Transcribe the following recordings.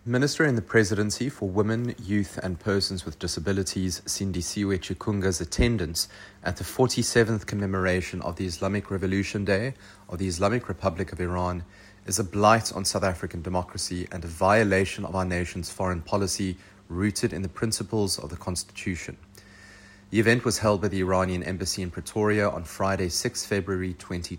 Minister in the Presidency for Women, Youth and Persons with Disabilities, Sindisiwe Chikunga's attendance at the 47th commemoration of the Islamic Revolution Day of the Islamic Republic of Iran is a blight on South African democracy and a violation of our nation's foreign policy rooted in the principles of the Constitution. The event was held by the Iranian Embassy in Pretoria on Friday, 6 February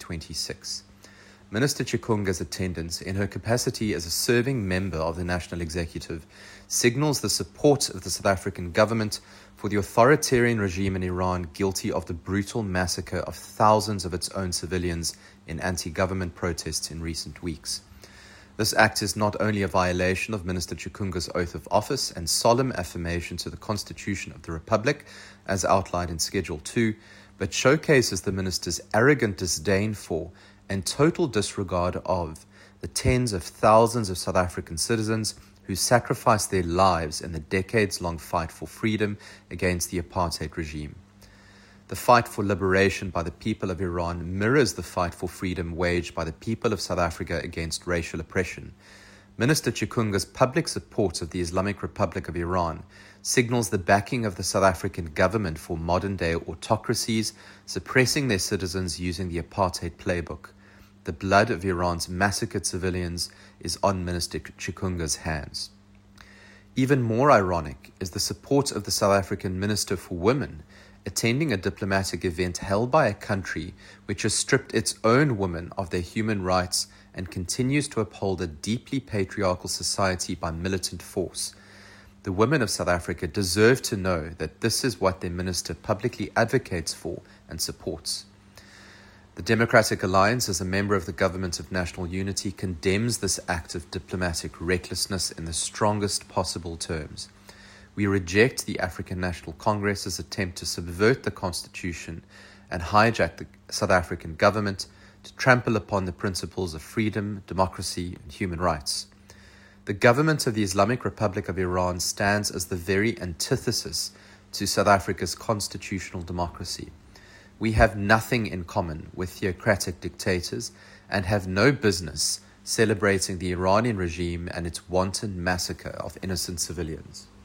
2026. Minister Chikunga's attendance, in her capacity as a serving member of the National Executive, signals the support of the South African government for the authoritarian regime in Iran guilty of the brutal massacre of thousands of its own civilians in anti-government protests in recent weeks. This act is not only a violation of Minister Chikunga's oath of office and solemn affirmation to the Constitution of the Republic, as outlined in Schedule 2, but showcases the minister's arrogant disdain for and total disregard of the tens of thousands of South African citizens who sacrificed their lives in the decades-long fight for freedom against the apartheid regime. The fight for liberation by the people of Iran mirrors the fight for freedom waged by the people of South Africa against racial oppression. Minister Chikunga's public support of the Islamic Republic of Iran signals the backing of the South African government for modern-day autocracies, suppressing their citizens using the apartheid playbook. The blood of Iran's massacred civilians is on Minister Chikunga's hands. Even more ironic is the support of the South African Minister for Women attending a diplomatic event held by a country which has stripped its own women of their human rights and continues to uphold a deeply patriarchal society by militant force. The women of South Africa deserve to know that this is what their minister publicly advocates for and supports. The Democratic Alliance, as a member of the Government of National Unity, condemns this act of diplomatic recklessness in the strongest possible terms. We reject the African National Congress's attempt to subvert the Constitution and hijack the South African government to trample upon the principles of freedom, democracy, and human rights. The government of the Islamic Republic of Iran stands as the very antithesis to South Africa's constitutional democracy. We have nothing in common with theocratic dictators and have no business celebrating the Iranian regime and its wanton massacre of innocent civilians.